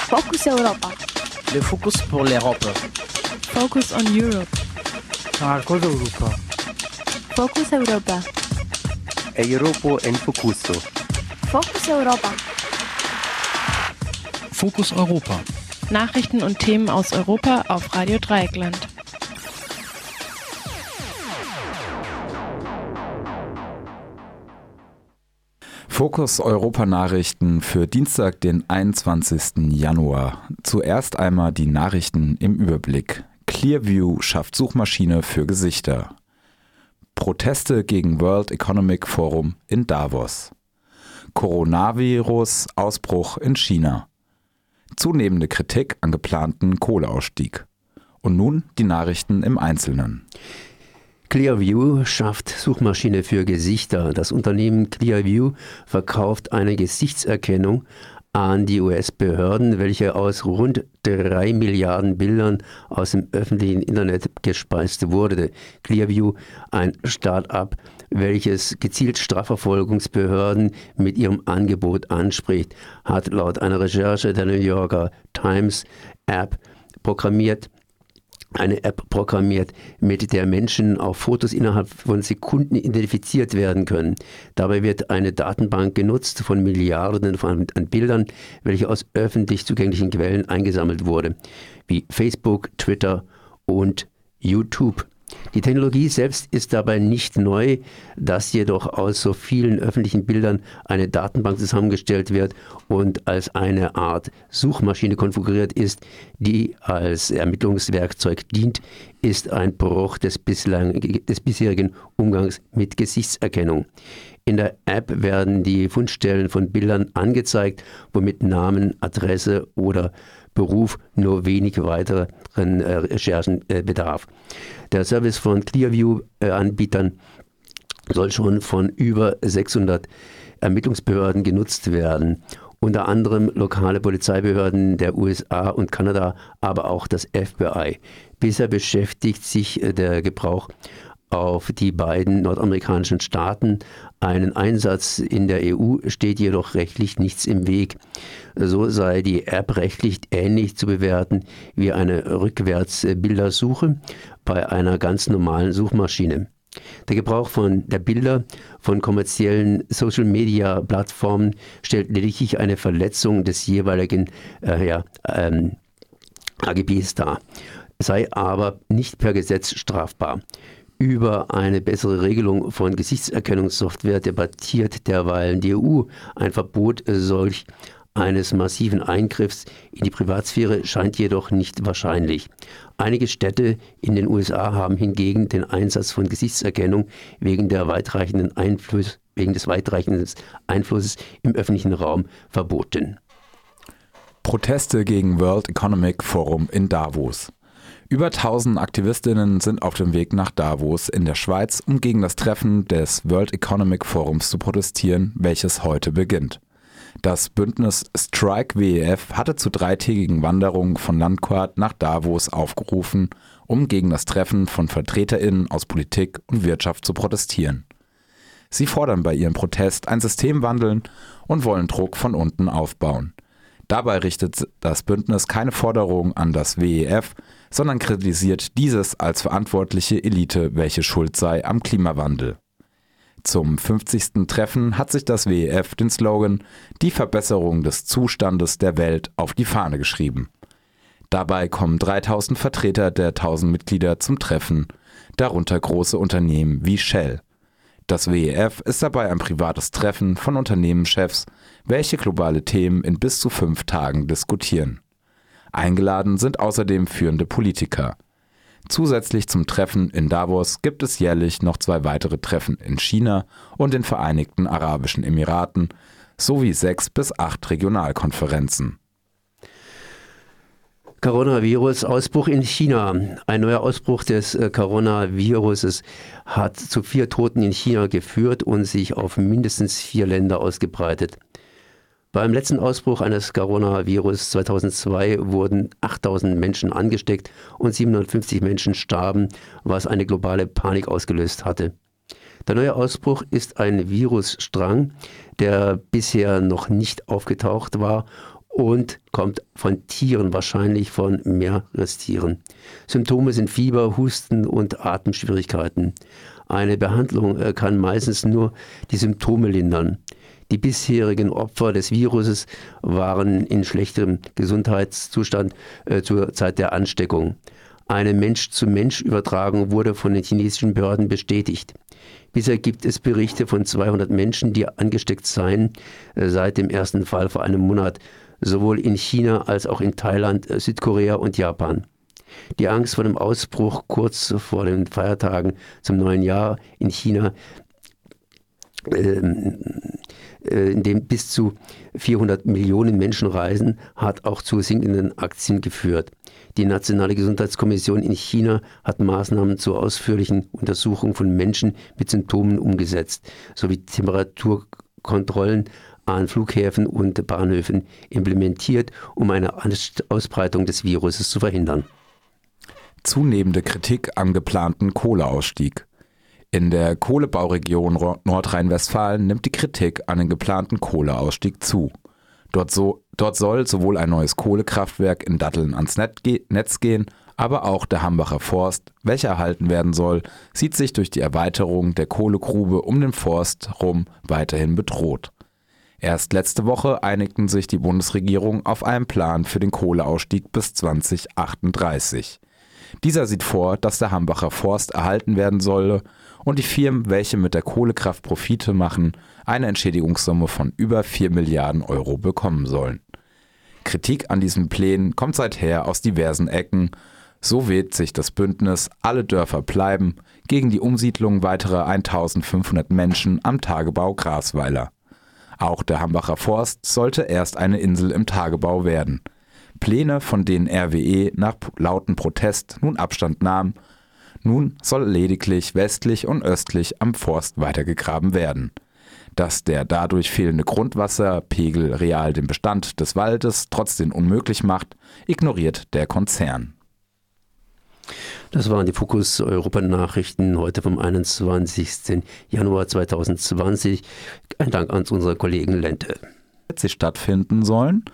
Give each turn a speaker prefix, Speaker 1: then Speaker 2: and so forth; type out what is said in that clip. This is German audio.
Speaker 1: Focus Europa.
Speaker 2: Le Focus pour l'Europe.
Speaker 3: Focus on Europe.
Speaker 4: Marcos Europa.
Speaker 1: Focus Europa.
Speaker 5: Europa en Focuso.
Speaker 1: Focus Europa.
Speaker 6: Fokus Europa.
Speaker 3: Nachrichten und Themen aus Europa auf Radio Dreieckland.
Speaker 7: Fokus Europa Nachrichten für Dienstag, den 21. Januar. Zuerst einmal die Nachrichten im Überblick. Clearview schafft Suchmaschine für Gesichter. Proteste gegen World Economic Forum in Davos. Coronavirus-Ausbruch in China. Zunehmende Kritik an geplanten Kohleausstieg. Und nun die Nachrichten im Einzelnen.
Speaker 8: Clearview schafft Suchmaschine für Gesichter. Das Unternehmen Clearview verkauft eine Gesichtserkennung an die US-Behörden, welche aus rund 3 Milliarden Bildern aus dem öffentlichen Internet gespeist wurde. Clearview, ein Start-up, welches gezielt Strafverfolgungsbehörden mit ihrem Angebot anspricht, hat laut einer Recherche der New Yorker Times eine App programmiert, mit der Menschen auf Fotos innerhalb von Sekunden identifiziert werden können. Dabei wird eine Datenbank genutzt von Milliarden an Bildern, welche aus öffentlich zugänglichen Quellen eingesammelt wurde, wie Facebook, Twitter und YouTube. Die Technologie selbst ist dabei nicht neu, dass jedoch aus so vielen öffentlichen Bildern eine Datenbank zusammengestellt wird und als eine Art Suchmaschine konfiguriert ist, die als Ermittlungswerkzeug dient, ist ein Bruch des bisherigen Umgangs mit Gesichtserkennung. In der App werden die Fundstellen von Bildern angezeigt, womit Namen, Adresse oder Beruf nur wenig weiteren Recherchen bedarf. Der Service von Clearview-Anbietern soll schon von über 600 Ermittlungsbehörden genutzt werden, unter anderem lokale Polizeibehörden der USA und Kanada, aber auch das FBI. Bisher beschäftigt sich der Gebrauch auf die beiden nordamerikanischen Staaten. Einen Einsatz in der EU steht jedoch rechtlich nichts im Weg. So sei die App rechtlich ähnlich zu bewerten wie eine Rückwärtsbildersuche bei einer ganz normalen Suchmaschine. Der Gebrauch der Bilder von kommerziellen Social-Media-Plattformen stellt lediglich eine Verletzung des jeweiligen AGBs dar, sei aber nicht per Gesetz strafbar. Über eine bessere Regelung von Gesichtserkennungssoftware debattiert derweilen die EU. Ein Verbot solch eines massiven Eingriffs in die Privatsphäre scheint jedoch nicht wahrscheinlich. Einige Städte in den USA haben hingegen den Einsatz von Gesichtserkennung wegen des weitreichenden Einflusses im öffentlichen Raum verboten.
Speaker 7: Proteste gegen World Economic Forum in Davos. Über 1000 Aktivistinnen sind auf dem Weg nach Davos in der Schweiz, um gegen das Treffen des World Economic Forums zu protestieren, welches heute beginnt. Das Bündnis Strike WEF hatte zu 3-tägigen Wanderungen von Landquart nach Davos aufgerufen, um gegen das Treffen von VertreterInnen aus Politik und Wirtschaft zu protestieren. Sie fordern bei ihrem Protest ein Systemwandel und wollen Druck von unten aufbauen. Dabei richtet das Bündnis keine Forderungen an das WEF, sondern kritisiert dieses als verantwortliche Elite, welche schuld sei am Klimawandel. Zum 50. Treffen hat sich das WEF den Slogan „Die Verbesserung des Zustandes der Welt" auf die Fahne geschrieben. Dabei kommen 3000 Vertreter der 1000 Mitglieder zum Treffen, darunter große Unternehmen wie Shell. Das WEF ist dabei ein privates Treffen von Unternehmenschefs, welche globale Themen in bis zu 5 Tagen diskutieren. Eingeladen sind außerdem führende Politiker. Zusätzlich zum Treffen in Davos gibt es jährlich noch 2 weitere Treffen in China und den Vereinigten Arabischen Emiraten sowie 6 bis 8 Regionalkonferenzen.
Speaker 8: Coronavirus-Ausbruch in China. Ein neuer Ausbruch des Coronaviruses hat zu 4 Toten in China geführt und sich auf mindestens 4 Länder ausgebreitet. Beim letzten Ausbruch eines Coronavirus 2002 wurden 8000 Menschen angesteckt und 750 Menschen starben, was eine globale Panik ausgelöst hatte. Der neue Ausbruch ist ein Virusstrang, der bisher noch nicht aufgetaucht war und kommt von Tieren, wahrscheinlich von Meerestieren. Symptome sind Fieber, Husten und Atemschwierigkeiten. Eine Behandlung kann meistens nur die Symptome lindern. Die bisherigen Opfer des Viruses waren in schlechtem Gesundheitszustand zur Zeit der Ansteckung. Eine Mensch-zu-Mensch-Übertragung wurde von den chinesischen Behörden bestätigt. Bisher gibt es Berichte von 200 Menschen, die angesteckt seien, seit dem ersten Fall vor einem Monat, sowohl in China als auch in Thailand, Südkorea und Japan. Die Angst vor dem Ausbruch kurz vor den Feiertagen zum neuen Jahr in China, in dem bis zu 400 Millionen Menschen reisen, hat auch zu sinkenden Aktien geführt. Die Nationale Gesundheitskommission in China hat Maßnahmen zur ausführlichen Untersuchung von Menschen mit Symptomen umgesetzt, sowie Temperaturkontrollen an Flughäfen und Bahnhöfen implementiert, um eine Ausbreitung des Viruses zu verhindern.
Speaker 7: Zunehmende Kritik am geplanten Kohleausstieg. In der Kohlebauregion Nordrhein-Westfalen nimmt die Kritik an den geplanten Kohleausstieg zu. Dort soll sowohl ein neues Kohlekraftwerk in Datteln ans Netz gehen, aber auch der Hambacher Forst, welcher erhalten werden soll, sieht sich durch die Erweiterung der Kohlegrube um den Forst rum weiterhin bedroht. Erst letzte Woche einigten sich die Bundesregierung auf einen Plan für den Kohleausstieg bis 2038. Dieser sieht vor, dass der Hambacher Forst erhalten werden solle und die Firmen, welche mit der Kohlekraft Profite machen, eine Entschädigungssumme von über 4 Milliarden Euro bekommen sollen. Kritik an diesen Plänen kommt seither aus diversen Ecken. So wählt sich das Bündnis Alle Dörfer bleiben gegen die Umsiedlung weiterer 1500 Menschen am Tagebau Grasweiler. Auch der Hambacher Forst sollte erst eine Insel im Tagebau werden. Pläne, von denen RWE nach lauten Protest nun Abstand nahm. Nun soll lediglich westlich und östlich am Forst weitergegraben werden. Dass der dadurch fehlende Grundwasserpegel real den Bestand des Waldes trotzdem unmöglich macht, ignoriert der Konzern.
Speaker 8: Das waren die Fokus Europa Nachrichten heute vom 21. Januar 2020. Ein Dank an unseren Kollegen Lente.
Speaker 7: Sie stattfinden sollen,